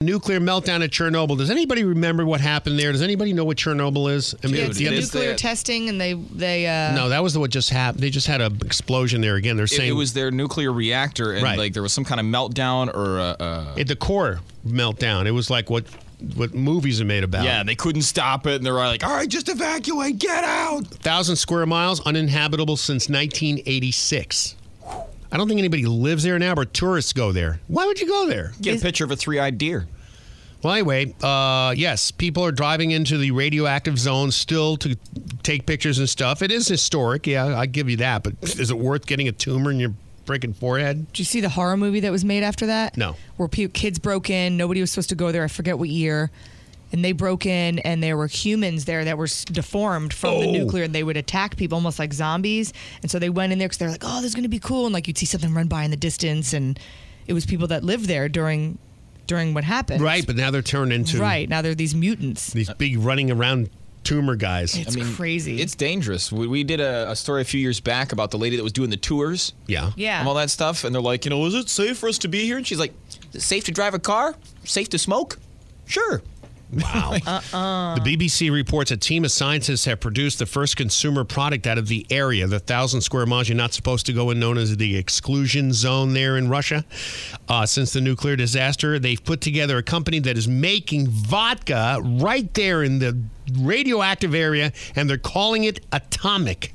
nuclear meltdown at Chernobyl. Does anybody remember what happened there? Does anybody know what Chernobyl is? I mean, It's nuclear testing, and they No, that was what just happened. They just had an explosion there again. They're saying it was their nuclear reactor, and Right. there was some kind of meltdown or the core meltdown. It was like what movies are made about. Yeah, they couldn't stop it, and they were like, all right, just evacuate, get out. 1,000 square miles, uninhabitable since 1986. I don't think anybody lives there now, but tourists go there. Why would you go there? Get a picture of a three-eyed deer. Well, anyway, yes, people are driving into the radioactive zone still to take pictures and stuff. It is historic, yeah, I give you that, but is it worth getting a tumor in your freaking forehead? Did you see the horror movie that was made after that? No. Where kids broke in. Nobody was supposed to go there. I forget what year. And they broke in, and there were humans there that were deformed from the nuclear, and they would attack people almost like zombies. And so they went in there because they're like, oh, this is going to be cool. And like you'd see something run by in the distance, and it was people that lived there during what happened. Right, but now they're turned into... Right, now they're these mutants. These big running around tumor guys. It's crazy. It's dangerous. We did a story a few years back about the lady that was doing the tours. Yeah. Yeah. And all that stuff. And they're like, is it safe for us to be here? And she's like, is it safe to drive a car? Safe to smoke? Sure. Wow. The BBC reports a team of scientists have produced the first consumer product out of the area, the 1,000 square miles you're not supposed to go in, known as the exclusion zone there in Russia. Since the nuclear disaster, they've put together a company that is making vodka right there in the radioactive area, and they're calling it Atomic.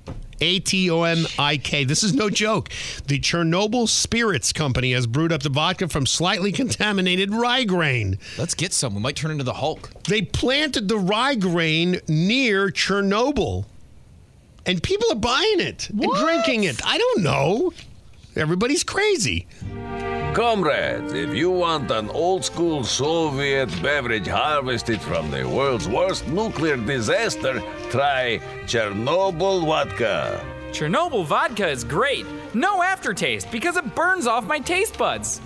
Atomik. This is no joke. The Chernobyl Spirits Company has brewed up the vodka from slightly contaminated rye grain. Let's get some. We might turn into the Hulk. They planted the rye grain near Chernobyl, and people are buying it and drinking it. I don't know. Everybody's crazy. Comrades, if you want an old-school Soviet beverage harvested from the world's worst nuclear disaster, try Chernobyl vodka. Chernobyl vodka is great. No aftertaste because it burns off my taste buds.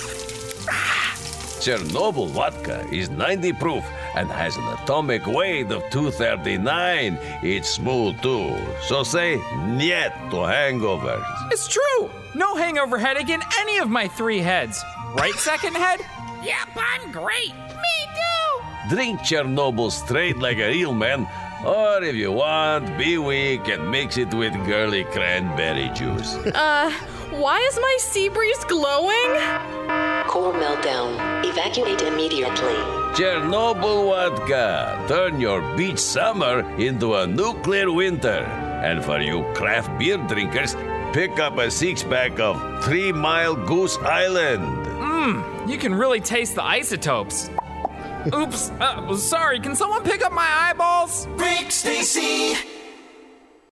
Chernobyl vodka is 90 proof and has an atomic weight of 239. It's smooth too, so say niet to hangovers. It's true. No hangover headache in any of my 3 heads. Right, second head? Yep, I'm great. Me too. Drink Chernobyl straight like a real man, or if you want, be weak and mix it with girly cranberry juice. Why is my sea breeze glowing? Core meltdown. Evacuate immediately. Chernobyl vodka. Turn your beach summer into a nuclear winter. And for you craft beer drinkers, pick up a 6-pack of 3 Mile Goose Island. You can really taste the isotopes. Oops, sorry, can someone pick up my eyeballs? Rick Stacy